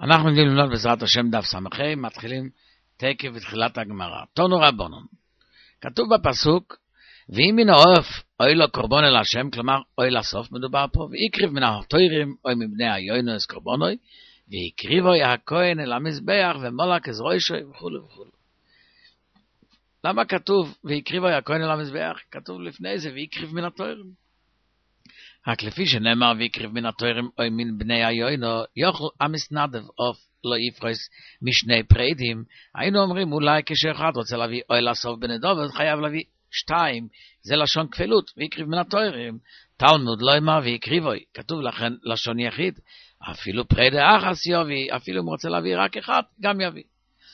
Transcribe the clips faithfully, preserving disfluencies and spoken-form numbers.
אנחנו נגיד ללמוד בעזרת השם דף סמכי, מתחילים תקף בתחילת הגמרא. תונו רבונון. כתוב בפסוק, ואם מן העוף אוי לו קורבן אל השם, כלומר אוי לסוף מדובר פה, ויקריב מן התוירים אוי מבני היונס קורבנוי, ויקריבוי הכהן אל המזבח ומולק אז רוישוי וכו' וכו'. למה כתוב ויקריבוי הכהן אל המזבח? כתוב לפני זה ויקריב מן התוירים. רק לפי שנאמר ויקריב מן התוירים אוי מן בני היונו, יוכל המסנדב אוף לא יפרס משני פרידים. היינו אומרים אולי כשאחד רוצה להביא אוי לסוף בנדוב, חייב להביא שתיים, זה לשון כפלות, ויקריב מן התוירים. תלמוד לא אמר ויקריבוי, כתוב לכן לשון יחיד, אפילו פרידה אחס יביא, אפילו אם רוצה להביא רק אחד, גם יביא.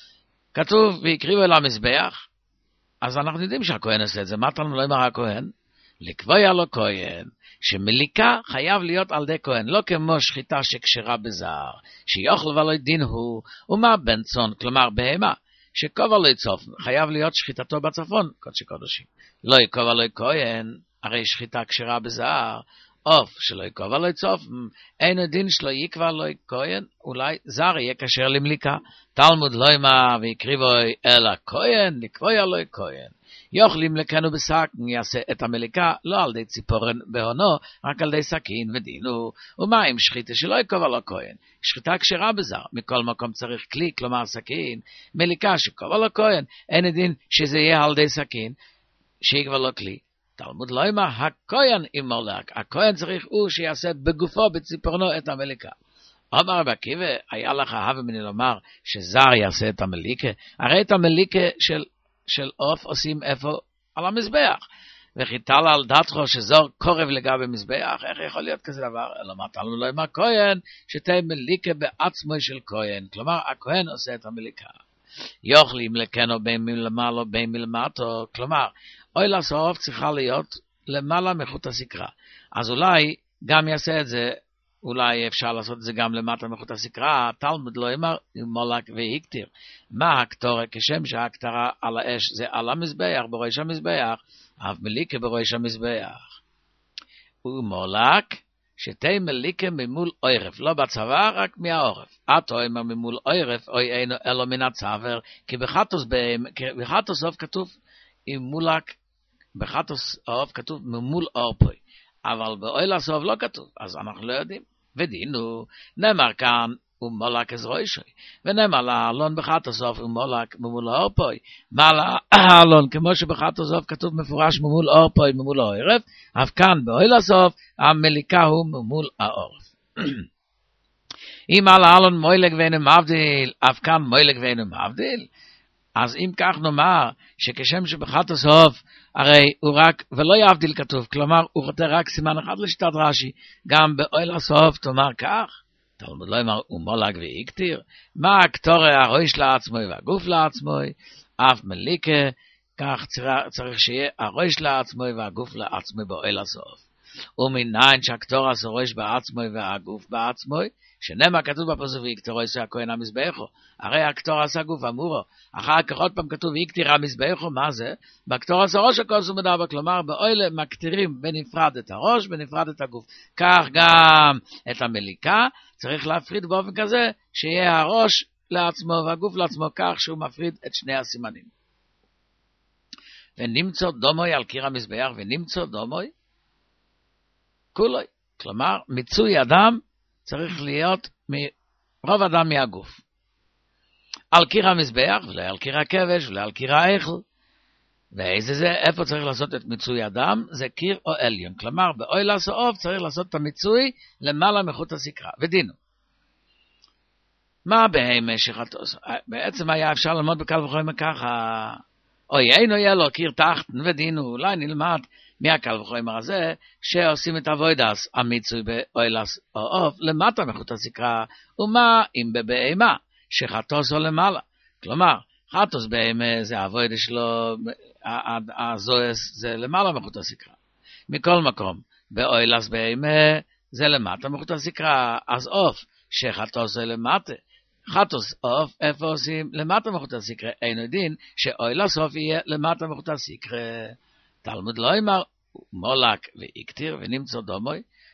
כתוב ויקריבו אל המזבח, אז אנחנו יודעים שהכהן עושה את זה. מה תלמוד לא אמר הכהן? לקבוע לו כהן, שמליקה חייב להיות על די כהן, לא כמו שחיטה שקשרה בזר, שיוכל ולא דין הוא, ומה בן צאן, כלומר בהמה, שכובע לא יצוף, חייב להיות שחיטתו בצפון, קודשי קודשים. לא יקובע לו כהן, הרי שחיטה קשרה בזר, עוף שלא יקובע לו יצוף, אין הדין שלו יקבע לו כהן, אולי זר יהיה כשר למליקה. תלמוד לא אמר ויקריבו אל הכהן, לקבוע לו כהן. יוכלים לקנו בשק, יעשה את המליקה, לא על די ציפורן בהונו, רק על די סכין ודינו. ומה עם שחיטה שלא יקובע לו כהן? שחיטה קשרה בזר, מכל מקום צריך כלי, כלומר סכין. מליקה שקובע לו כהן, אין הדין שזה יהיה על די סכין, שיקבע לו כלי. תלמוד לא אמר, הכהן עם מולק, הכהן צריך הוא שיעשה בגופו, בציפורנו את המליקה. אמר רבי עקיבא, היה לך הווה מני לומר שזר יעשה את המליקה? הרי את המליקה של, של עוף עושים איפה? על המזבח. וחיטל על דתו שזור קורב לגבי מזבח, איך יכול להיות כזה דבר? אלא מה תלמוד לא אמר כהן, שתהיה מליקה בעצמו של כהן, כלומר הכהן עושה את המליקה. יוכלים לקנו בין מלמעלה בין מלמטו, כלומר אוי לסוף צריכה להיות למעלה מחוט הסקרה. אז אולי גם יעשה את זה, אולי אפשר לעשות את זה גם למטה מחוט הסקרה. תלמוד לא אמר מולק והקטיר. מה הקטורה? כשם שהקטרה על האש זה על המזבח, בראש המזבח, אף מליקה בראש המזבח. ומולק שתי מליקה ממול עורף, לא בצבא, רק מהעורף. עתו אמר ממול עורף, אוי אינו אלו מן הצבר, כי בחטוס בהם, בחטוס אוף כתוב עם מולק, בחטוס אוף כתוב ממול עורפוי, אבל באוי לסוף לא כתוב, אז אנחנו לא יודעים. ודינו, נאמר כאן, ומולק אז רוישוי, ונאמר לאלון בחטוס אוף ומולק ממול עורפוי, מה לאלון, כמו שבחטוס אוף כתוב מפורש ממול עורפוי, ממול העורף, אף כאן באוי לסוף, המליקה הוא ממול העורף. אם על האלון מוילג ואינו מבדיל, אף כאן מוילג ואינו מבדיל, אז אם כך נאמר, שכשם שבחטוס אוף, הרי הוא רק, ולא יבדיל כתוב, כלומר הוא חותר רק סימן אחד לשיטת רש"י, גם באוי לסוף תאמר כך, תלמוד לא אמר ומולק והקטיר, מה הקטורה הראש לעצמו והגוף לעצמו, אף מליקה, כך צריך שיהיה הראש לעצמו והגוף לעצמו באוי לסוף. ומניין שהקטורה הראש בעצמו והגוף בעצמו, שנאמר כתוב בפסוק ויקטרו עשה הכהן המזבחו, הרי הקטור עשה גוף אמורו, אחר כך עוד פעם כתוב ויקטיר המזבחו, מה זה? בקטור עשה ראש הכל זה מדבר, כלומר באוילה מקטירים בנפרד את הראש, בנפרד את הגוף, כך גם את המליקה, צריך להפריד באופן כזה, שיהיה הראש לעצמו והגוף לעצמו, כך שהוא מפריד את שני הסימנים. ונמצא דומוי על קיר המזבח, ונמצא דומוי כולוי, כלומר מיצוי אדם, צריך להיות מרוב אדם מהגוף. על קיר המזבח, ולא על קיר הכבש, ולא על קיר האיכל. ואיזה זה, איפה צריך לעשות את מיצוי אדם? זה קיר או עליון. כלומר, באוי לסוף צריך לעשות את המיצוי למעלה מחוט הסקרה. ודינו. מה בהמה שחטוס? בעצם היה אפשר ללמוד בקל וחומר ככה, אוי אינו יהיה לו קיר תחתן ודינו, אולי נלמד מהקל וחומר הזה, שעושים את הווידס המיצוי באוילס או אוף למטה מחוט הסקרה, ומה אם בבהמה שחטוס או למעלה. כלומר, חטוס בהמה זה הווידס שלו, הזויס זה למעלה מחוט הסקרה. מכל מקום, באוילס בהמה זה למטה מחוט הסקרה, אז אוף שחטוס זה למטה. חטוס אוף, איפה עושים? למטה מחוט הסקרה. אין דין שאוילס אוף יהיה למטה מחוט הסקרה. תלמוד לא אמר מולק והקטיר ונמצא דומוי,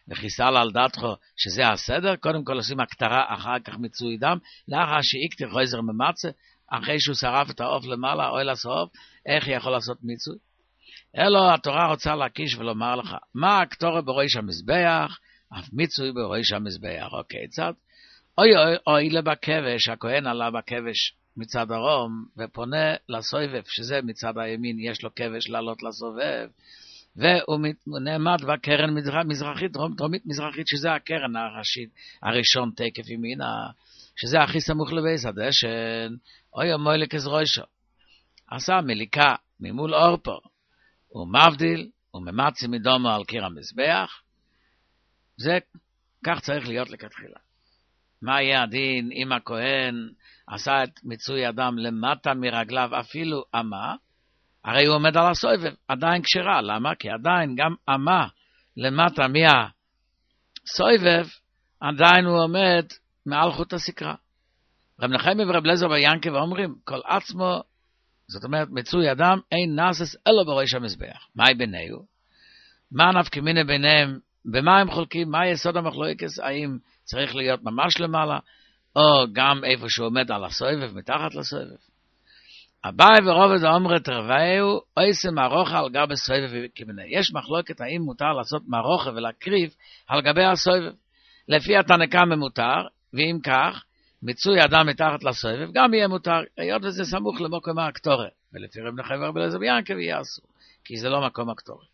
וחיסל על דעתך שזה הסדר, קודם כל עושים הקטרה, אחר כך מיצוי דם, לאחר שאיקטר חוזר ממצה, אחרי שהוא שרף את העוף למעלה, אוי לסוף, איך יכול לעשות מיצוי? אלו התורה רוצה להקיש ולומר לך, מה הקטורה בראש המזבח, אף מיצוי בראש המזבח, אוקיי, צד? אוי אוי אוי לבכבש, הכהן עלה בכבש מצד הרום, ופונה לסובב, שזה מצד הימין, יש לו כבש לעלות לסובב, והוא נעמד בקרן מזרחית, דרום דרומית מזרחית, שזה הקרן הראשית, הראשון תקף ימינה, שזה הכי סמוך לבייס הדשן, אוי המוילק עזרוישו, עשה מליקה ממול אורפו, הוא מבדיל, הוא ממצי מדומו על קיר המזבח, זה כך צריך להיות לכתחילה. מה יהיה הדין אם הכהן עשה את מיצוי אדם למטה מרגליו אפילו אמה, הרי הוא עומד על הסובב, עדיין כשרה, למה? כי עדיין גם אמה למטה מהסובב, עדיין הוא עומד מעל חוט הסקרה. רב נחמיה ורב אליעזר ביאנקב אומרים, כל עצמו, זאת אומרת, מיצוי אדם אין נעשס אלא בראש המזבח. מהי ביניהם? מה נפקא מינה ביניהם? במה הם חולקים? מה יסוד המחלוקת? האם צריך להיות ממש למעלה, או גם איפה שהוא עומד על הסובב, מתחת לסובב? אביי ורובד אומרת רבאיהו, עושה מרוחה על גבי סובב כבני. יש מחלוקת האם מותר לעשות מרוחה ולהקריב על גבי הסובב. לפי התנא קמא מותר, ואם כך, מיצוי אדם מתחת לסובב, גם יהיה מותר, היות וזה סמוך למקום הקטורת. ולפי רב נחמיה ורב אליעזר ביאנקב יהיה אסור, כי זה לא מקום הקטורת.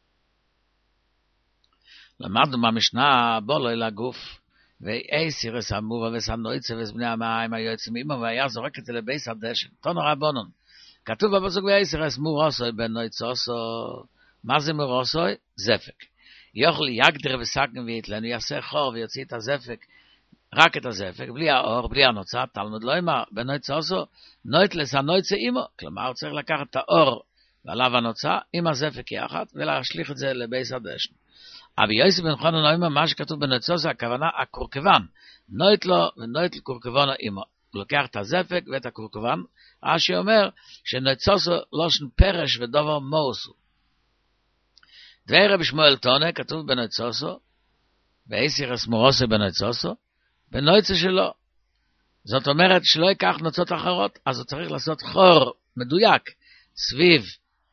למדנו במשנה, בוא לא אל הגוף, ואיסיר הסמובה וסנויצה וסבני המים היועצים עמו, והיה זורק את זה לבייס הדשן. תנו רבונון, כתוב בפסוק ואיסיר הסמורוסוי בנויצוסו, מה זה מורוסוי? זפק. יוכל יגדר וסקן ויתלנו, יעשה חור ויוציא את הזפק, רק את הזפק, בלי האור, בלי הנוצה, תלמוד לא אמר, בנויצוסו, נויטלס הנויצה עמו, כלומר צריך לקחת את האור ועליו הנוצה, עם הזפק יחד, ולהשליך את זה לבייס הדשן. אבל יוסף בן חנן אומר מה שכתוב בנויצוסו, הכוונה הקורקבן, נויט לו ונויט לקורקבן עמו, הוא לוקח את הזפק ואת הקורקבן, רש"י אומר שנויצוסו לושן פרש ודובר מוסו. דבי רבי שמואל טונה כתוב בנויצוסו, ואיסיר הסמורוסו בנויצוסו, בנויצה שלו. זאת אומרת שלא ייקח נוצות אחרות, אז הוא צריך לעשות חור מדויק סביב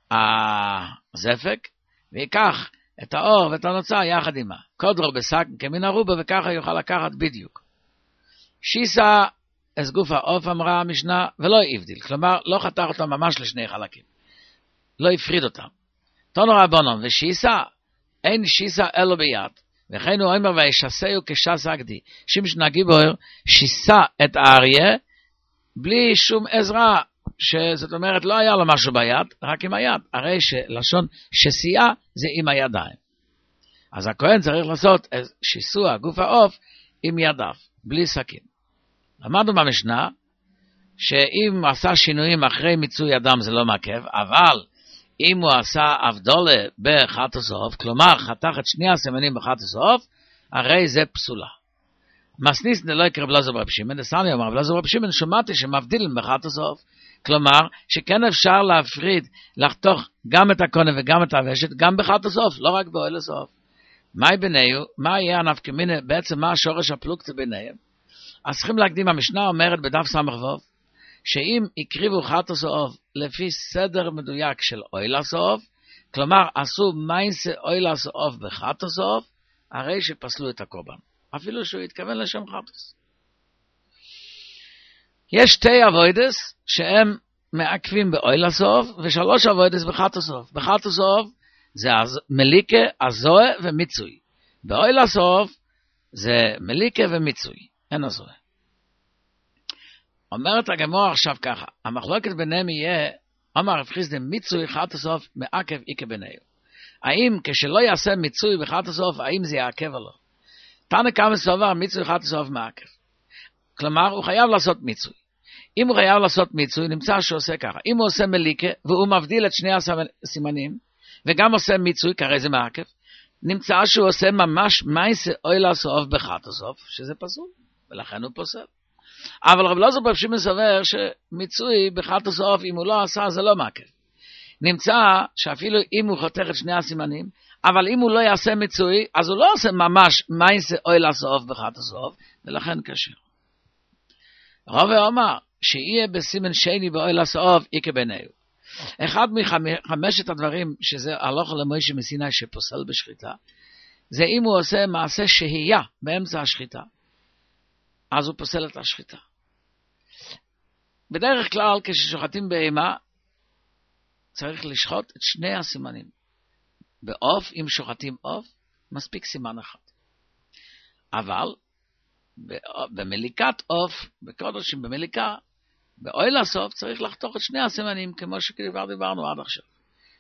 הזפק, ויקח את האור ואת הנוצה יחד עמה. קודרו בסק כמין ערובה, וככה יוכל לקחת בדיוק. שיסה אז גוף העוף אמרה המשנה, ולא הבדיל, כלומר לא חתך אותם ממש לשני חלקים. לא הפריד אותם. תנו רבונון, ושיסה, אין שיסה אלו ביד. וכן הוא אומר, וישסהו כשס הגדי. שמשון הגיבור שיסה את האריה, בלי שום עזרה, שזאת אומרת לא היה לו משהו ביד, רק עם היד. הרי שלשון שסיעה זה עם הידיים. אז הכהן צריך לעשות שיסוע גוף העוף עם ידיו, בלי סכין. למדנו במשנה, שאם הוא עשה שינויים אחרי מיצוי אדם זה לא מעכב, אבל אם הוא עשה אבדולה בחת הסוף, כלומר חתך את שני הסימנים בחת הסוף, הרי זה פסולה. מסניס לא יקרא רב אליעזר ברב שמעון, דסני אומר רב אליעזר ברב שמעון, שמעתי שמבדילים בחת הסוף, כלומר שכן אפשר להפריד, לחתוך גם את הקונה וגם את הוושת, גם בחת הסוף, לא רק באוהל הסוף. מהי ביניהם? מה יהיה הנפקא מינה? בעצם מה השורש הפלוגתא ביניהם? אז צריכים להקדים, המשנה אומרת בדף סמ"ו, שאם הקריבו חת הסוף לפי סדר מדויק של אוהל הסוף, כלומר עשו מיינסה אוהל הסוף בחת הסוף, הרי שפסלו את הקורבן, אפילו שהוא התכוון לשם חטוס. יש שתי אבוידס שהם מעכבים באוהל הסוף, ושלוש אבוידס בחת הסוף. בחת הסוף זה מליקה, הזוהה ומיצוי. באוהל הסוף זה מליקה ומיצוי, אין הזוהה. אומרת הגמור עכשיו ככה, המחלוקת ביניהם יהיה, אמר רב חיסדא מיצוי חת הסוף מעכב איקה ביניהם. האם כשלא יעשה מיצוי בחת הסוף, האם זה יעכב או לא? תנא קמא סובר מיצוי חת הסוף מעכב. כלומר, הוא חייב לעשות מיצוי. אם הוא חייב לעשות מיצוי, נמצא שהוא עושה ככה. אם הוא עושה מליקה, והוא מבדיל את שני הסימנים, וגם עושה מיצוי, כרי זה מעכב, נמצא שהוא עושה ממש מייסה אוהל הסוף בחת הסוף, שזה פסול, ולכן הוא פוסל. אבל רב אליעזר ברב שמעון סובר שמיצוי בחת הסוף, אם הוא לא עשה, זה לא מעכב. נמצא שאפילו אם הוא חותך את שני הסימנים, אבל אם הוא לא יעשה מצוי, אז הוא לא עושה ממש מייסה אוי לסוף בחת הסוף, ולכן קשר. רב אומר, שיהיה בסימן שני באוי לסוף, איקה ביניהו. אחד מחמשת הדברים, שזה הלוך למוישה מסיני שפוסל בשחיטה, זה אם הוא עושה מעשה שהייה באמצע השחיטה, אז הוא פוסל את השחיטה. בדרך כלל, כששוחטים בהמה, צריך לשחוט את שני הסימנים. בעוף, אם שוחטים עוף, מספיק סימן אחד. אבל, במליקת עוף, בקודשים במליקה, באוי לסוף צריך לחתוך את שני הסימנים, כמו שכבר דיברנו עד עכשיו.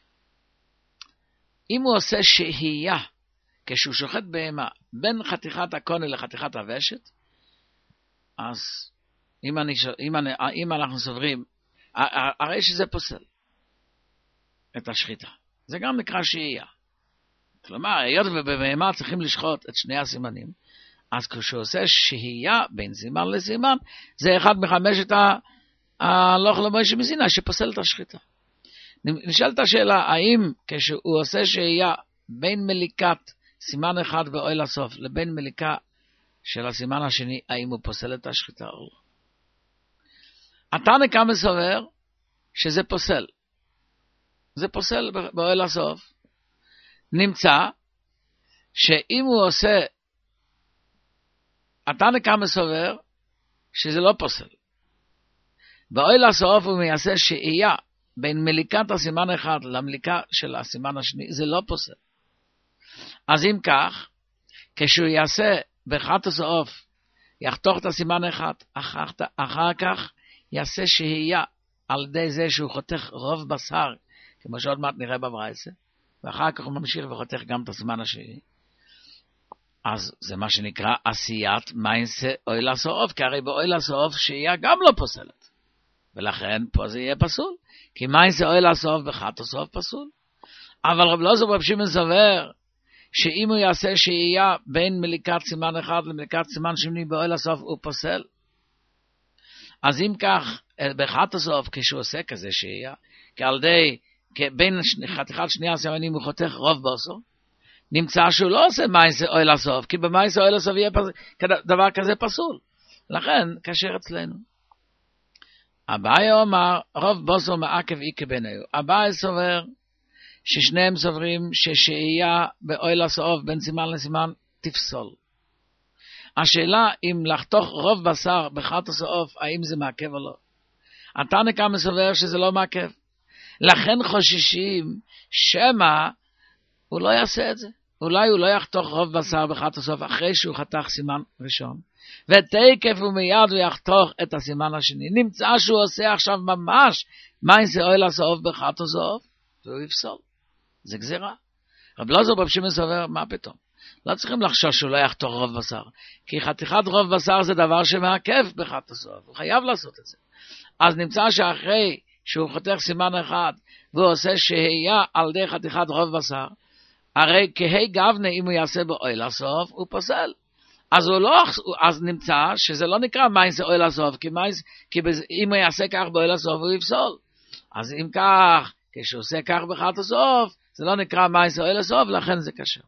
אם הוא עושה שהייה, כשהוא שוחט בהמה, בין חתיכת הקונה לחתיכת הוושת, אז אם, אני, אם, אני, אם אנחנו סוברים, הרי שזה פוסל את השחיטה. זה גם נקרא שהייה. כלומר, היות ובבהמה צריכים לשחוט את שני הסימנים, אז כשהוא עושה שהייה בין סימן לסימן, זה אחד מחמשת הלוך למוישה מסיני שפוסל את השחיטה. נשאלת השאלה, האם כשהוא עושה שהייה בין מליקת סימן אחד באוי לסוף לבין מליקה של הסימן השני, האם הוא פוסל את השחיטה או לא? התנא קמא סובר שזה פוסל. זה פוסל באוי לסוף. נמצא שאם הוא עושה, התנא קמא סובר שזה לא פוסל. באוי לסוף הוא מייעשה שהייה בין מליקת הסימן אחד למליקה של הסימן השני, זה לא פוסל. אז אם כך, כשהוא יעשה בחת הסוף, יחתוך את הסימן אחד, אחר, אחר כך יעשה שהייה על ידי זה שהוא חותך רוב בשר, כמו שעוד מעט נראה בברייתא, ואחר כך הוא ממשיך וחותך גם את הסימן השני. אז זה מה שנקרא עשיית מייסה אוי לסוף, כי הרי באוי לסוף שהייה גם לא פוסלת. ולכן פה זה יהיה פסול, כי מייסה אוי לסוף בחת הסוף פסול. אבל רב אלעזר ורב שמעון סובר, שאם הוא יעשה שהייה בין מליקת סימן אחד למליקת סימן שני באוי לסוף הוא פוסל. אז אם כך, בחת הסוף כשהוא עושה כזה שהייה, כי על ידי, בין חתיכת שני הסימנים הוא חותך רוב בוסו, נמצא שהוא לא עושה מייסה אוי לסוף, כי במייסה אוי לסוף יהיה פס... דבר כזה פסול. לכן, קשר אצלנו. אביי אומר, רוב בוסו מעכב איקה ביניהו. אביי סובר, ששניהם סוברים ששהייה באוי לסוף בין סימן לסימן תפסול. השאלה אם לחתוך רוב בשר בחת הסוף, האם זה מעכב או לא. התנא קמא סובר שזה לא מעכב. לכן חוששים שמא הוא לא יעשה את זה. אולי הוא לא יחתוך רוב בשר בחת הסוף אחרי שהוא חתך סימן ראשון. ותקף ומיד הוא יחתוך את הסימן השני. נמצא שהוא עושה עכשיו ממש מייסה אוי לסוף בחת הסוף, והוא יפסול. זה גזירה. רב אלעזר ורב שמעון סובר, מה פתאום? לא צריכים לחשוש שהוא לא יחתוך רוב בשר. כי חתיכת רוב בשר זה דבר שמעכב בחת הסוף. הוא חייב לעשות את זה. אז נמצא שאחרי שהוא חותך סימן אחד, והוא עושה שהייה על ידי חתיכת רוב בשר, הרי כהי גבנה אם הוא יעשה באוי לסוף, הוא פוסל. אז הוא לא, אז נמצא שזה לא נקרא מייסה אוי לסוף, כי, מייס, כי אם הוא יעשה כך באוי לסוף, הוא יפסול. אז אם כך, כשהוא עושה כך בחת הסוף, זה לא נקרא מייסה אוי לסוף, לכן זה קשה.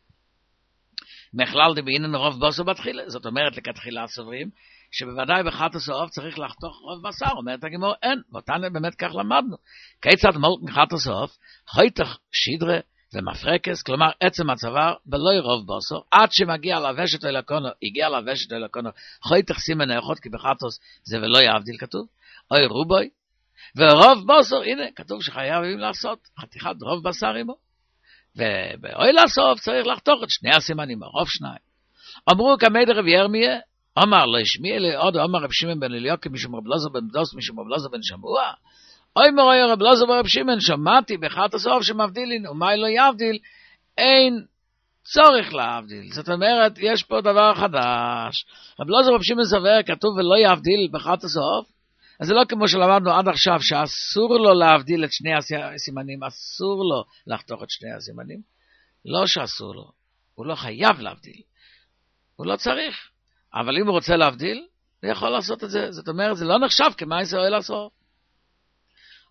מכלל דבעינן רוב בוסו בתחילה, זאת אומרת לכתחילה סוברים, שבוודאי בחת הסוף צריך לחתוך רוב בשר, אומרת הגמור, אין, ואותנו באמת כך למדנו. כיצד מולק מחת הסוף, חויתך שידרה ומפרקס, כלומר עצם הצוואר, בלוי רוב בוסו, עד שמגיע לוושת אל הקונו, הגיע לוושת אל הקונו, חויתך סימן האחות, כי בחתוס זה ולא יעבדיל כתוב, אוי רובוי, ורוב בוסו, הנה, כתוב שחייבים לעשות חתיכת רוב בשר עמו, ובאוי לסוף צריך לחתוך את שני הסימנים, הרוב שניים. אמרו כמי דרב ירמיה, אמר לא ישמיע לי עוד, אמר רב שמעון בן אליוקי משום רב אלעזר בן דוס משום רב אלעזר בן שמוע, אוי מרוי רב אלעזר ורב שמעון, שמעתי בחת הסוף שמבדילין, ומאי לא יבדיל, אין צורך להבדיל. זאת אומרת, יש פה דבר חדש. רב אלעזר ורב שמעון סובר, כתוב ולא יבדיל בחת הסוף, אז זה לא כמו שלמדנו עד עכשיו, שאסור לו להבדיל את שני הסימנים, אסור לו לחתוך את שני הסימנים. לא שאסור לו, הוא לא חייב להבדיל, הוא לא צריך. אבל אם הוא רוצה להבדיל, הוא יכול לעשות את זה. זאת אומרת, זה לא נחשב כמייסה אוי לסוף.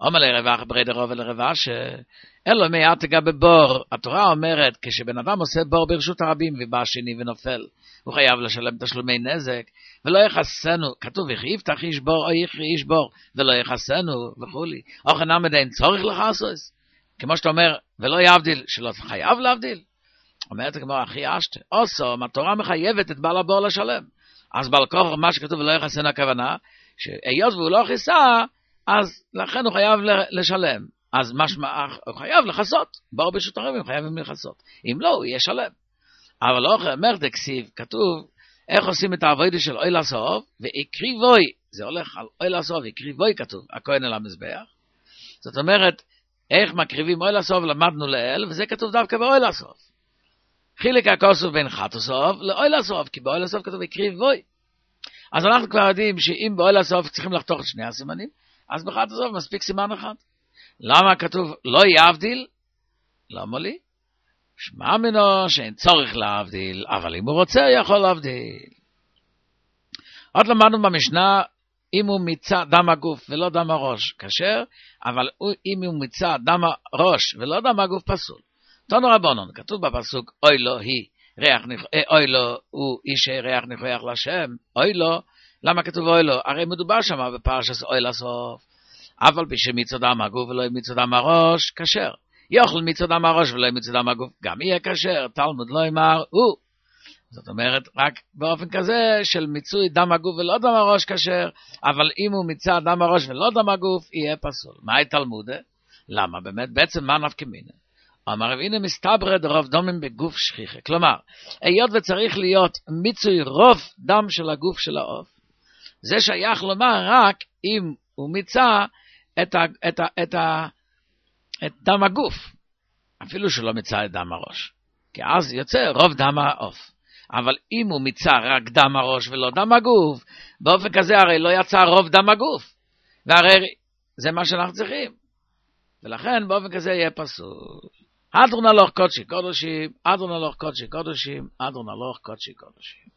אומר לרווח ברדר רוב ולרווח שאלו מעט גבי בור. התורה אומרת, כשבן אדם עושה בור ברשות הרבים ובא שני ונופל, הוא חייב לשלם תשלומי נזק, ולא יחסנו, כתוב, וכי יפתח איש בור או יכרי איש בור, ולא יחסנו וכולי. אוכן עמד אין צורך לחסות. כמו שאתה אומר, ולא יבדיל, שלא חייב להבדיל. אומרת כמו אחי אשת, עושו, התורה מחייבת את בעל הבור לשלם. אז בעל כוח, מה שכתוב ולא יחסנו הכוונה, שהיות והוא לא חיסה, אז לכן הוא חייב לשלם. אז משמע, הוא חייב לחסות. בור ברשות הרבים חייבים לחסות. אם לא, הוא יהיה שלם. אבל לא אומר דקסיב, כתוב, איך עושים את העבודה של אוי לסוף, ויקריבוי, זה הולך על אוי לסוף, יקריבוי כתוב, הכהן אל המזבח. זאת אומרת, איך מקריבים אוי לסוף, למדנו לאל, וזה כתוב דווקא באוי לסוף. חילק הכוסוף בין חת הסוף לאוי לסוף, כי באוי לסוף כתוב יקריבוי. אז אנחנו כבר יודעים שאם באוי לסוף צריכים לחתוך את שני הסימנים, אז בחת הסוף מספיק סימן אחד. למה כתוב לא יבדיל? למה לי? שמע מנו שאין צורך להבדיל, אבל אם הוא רוצה יכול להבדיל. עוד למדנו במשנה, אם הוא מיצה דם הגוף ולא דם הראש, כשר, אבל אם הוא מיצה דם הראש ולא דם הגוף פסול. תנו רבונון, כתוב בפסוק, אוי לו היא, ריח נכ... אוי לו הוא איש ריח נכוח לשם, אוי לו, למה כתוב אוי לו? הרי מדובר שם בפרשת אוי לסוף, אבל בשמיצו דם הגוף ולא מיצו דם הראש, כשר. יאכל מיצו דם הראש ולא מיצו דם הגוף, גם יהיה כשר, תלמוד לא אמר, הוא. זאת אומרת, רק באופן כזה של מיצוי דם הגוף ולא דם הראש כשר, אבל אם הוא מיצה דם הראש ולא דם הגוף, יהיה פסול. מהי תלמודה? למה? באמת, בעצם מה נפקא מינה? אמר, הנה מסתברא דרוב דומים בגוף שכיחה. כלומר, היות וצריך להיות מיצוי רוב דם של הגוף של העוף, זה שייך לומר רק אם הוא מיצה את, ה, את, ה, את, ה, את דם הגוף, אפילו שלא מיצה את דם הראש. כי אז יוצא רוב דם העוף. אבל אם הוא מיצה רק דם הראש ולא דם הגוף, באופן כזה הרי לא יצא רוב דם הגוף. והרי זה מה שאנחנו צריכים. ולכן באופן כזה יהיה פסול. אדרון הלוך קודשי קודשים, אדרון הלוך קודשי קודשים, אדרון הלוך קודשי קודשים.